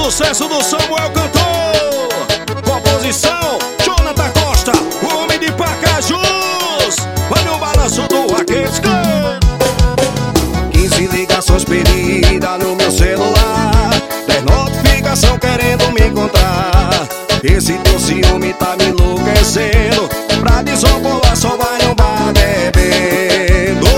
sucesso do Samuel Cantor. Composição, Jonathan Costa, o homem de Pacajus. Olha o balanço do Raquete. 15 ligações perdidas no meu celular, 10 notificações querendo me encontrar. Esse teu ciúme tá me enlouquecendo. Pra desobolar só vai no bar bebendo.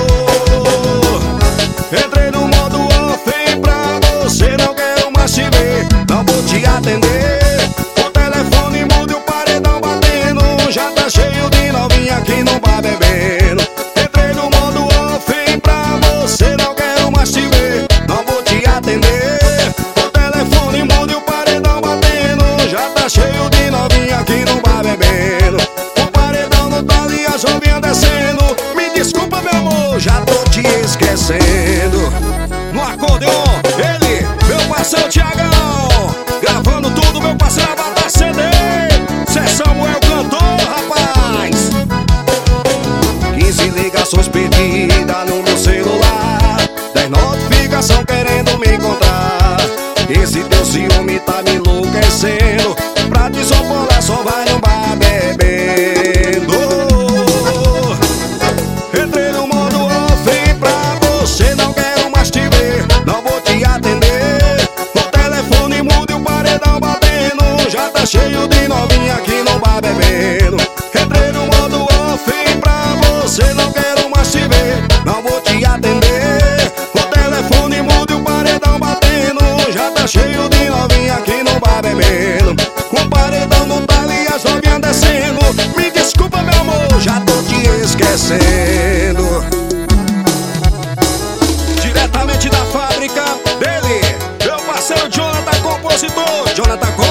Entrei no modo off pra você, não quero mais te ver, não vou te atender. O telefone muda e o paredão batendo, já tá cheio de novinha aqui no bar bebendo. Entrei no modo off pra você, não quero mais te ver, não vou te atender. O telefone muda e o paredão batendo, já tá cheio de novinha aqui no bar bebendo. O paredão não tá ali, as novinhas descendo. Me desculpa, meu amor, já tô te esquecendo. No acordeon, ele, meu parceiro Thiagão, gravando tudo, meu parceiro Avatar CD. Cê Samuel Cantor, rapaz. 15 ligações perdidas no meu celular, 10 notificações querendo me encontrar. Esse teu ciúme tá me enlouquecendo. Pra desobolar só vai no bar bebendo. Entrei no modo off pra você, não quero mais te ver, não vou te atender. O telefone muda e o paredão batendo, já tá cheio de novinha aqui no bar bebendo. Entrei no modo off pra você, não quero mais te ver, não vou te atender. O telefone muda e o paredão batendo, já tá cheio de novinha aqui no bar bebendo. O paredão não tá ali, as novinhas descendo. Me desculpa, meu amor, já tô te esquecendo. Diretamente da fábrica dele, meu parceiro Jonathan, compositor Jonathan Costa.